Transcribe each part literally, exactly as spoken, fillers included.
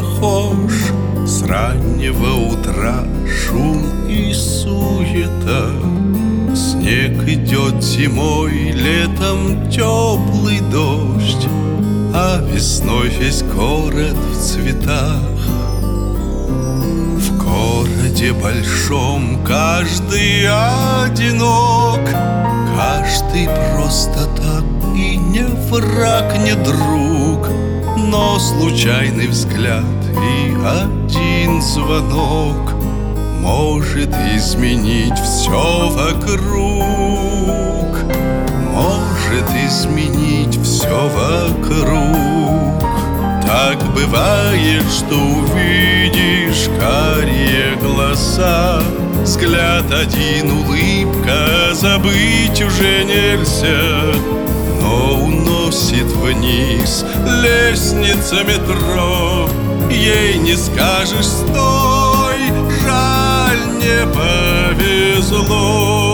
похож. С раннего утра шум и суета. Снег идет зимой, летом теплый дождь, а весной весь город в цветах. В городе большом каждый одинок, каждый просто так, и не враг, не друг. Но случайный взгляд и один звонок может изменить все вокруг, может изменить все вокруг. Так бывает, что увидишь карие глаза, взгляд один, улыбка, забыть уже нельзя. Но уносит вниз лестница метро, ей не скажешь стой, жаль, не повезло.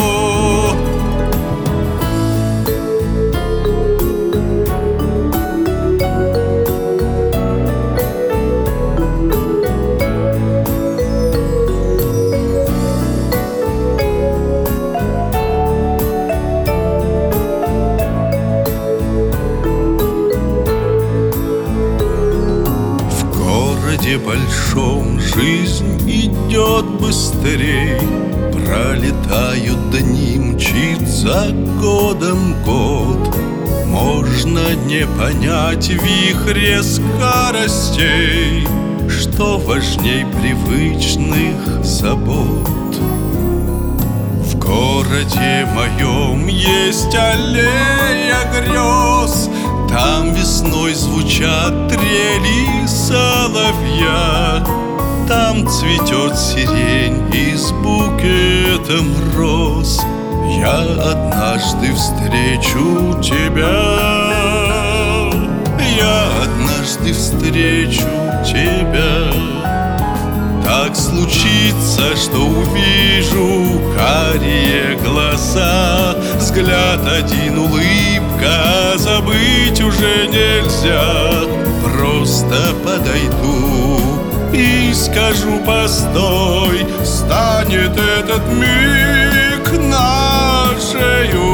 В большом жизнь идет быстрей, пролетают дни, мчится годом год. Можно не понять в вихре скоростей, что важней привычных забот. В городе моем есть аллея грез, там весной звучат трели соловья, там цветет сирень и с букетом роз я однажды встречу тебя. Я однажды встречу тебя. Так случится, что увижу карие глаза, взгляд один, улыбка, забыть уже нельзя. Просто подойду и скажу постой, станет этот миг нашей